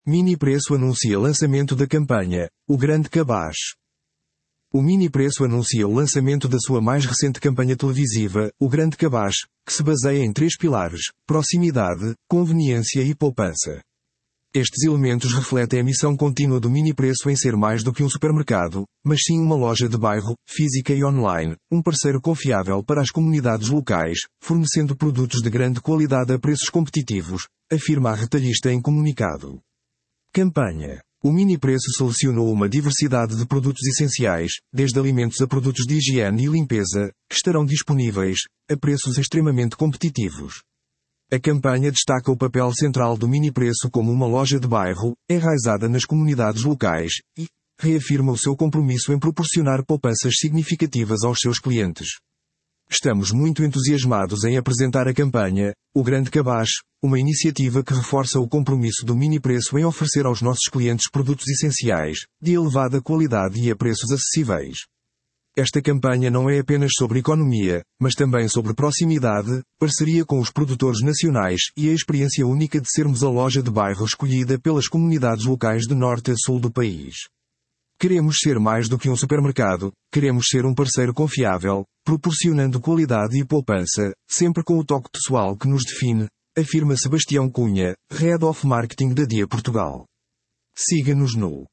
Mini Preço anuncia lançamento da campanha, O Grande Cabaz. O Mini Preço anuncia o lançamento da sua mais recente campanha televisiva, O Grande Cabaz, que se baseia em 3 pilares: proximidade, conveniência e poupança. Estes elementos refletem a missão contínua do Mini Preço em ser mais do que um supermercado, mas sim uma loja de bairro, física e online, um parceiro confiável para as comunidades locais, fornecendo produtos de grande qualidade a preços competitivos, afirma a retalhista em comunicado. Campanha. O Mini Preço selecionou uma diversidade de produtos essenciais, desde alimentos a produtos de higiene e limpeza, que estarão disponíveis, a preços extremamente competitivos. A campanha destaca o papel central do Mini Preço como uma loja de bairro, enraizada nas comunidades locais, e reafirma o seu compromisso em proporcionar poupanças significativas aos seus clientes. Estamos muito entusiasmados em apresentar a campanha, O Grande Cabaz, uma iniciativa que reforça o compromisso do Mini Preço em oferecer aos nossos clientes produtos essenciais, de elevada qualidade e a preços acessíveis. Esta campanha não é apenas sobre economia, mas também sobre proximidade, parceria com os produtores nacionais e a experiência única de sermos a loja de bairro escolhida pelas comunidades locais de norte a sul do país. Queremos ser mais do que um supermercado, queremos ser um parceiro confiável, proporcionando qualidade e poupança, sempre com o toque pessoal que nos define, afirma Sebastião Cunha, Head of Marketing da Dia Portugal. Siga-nos no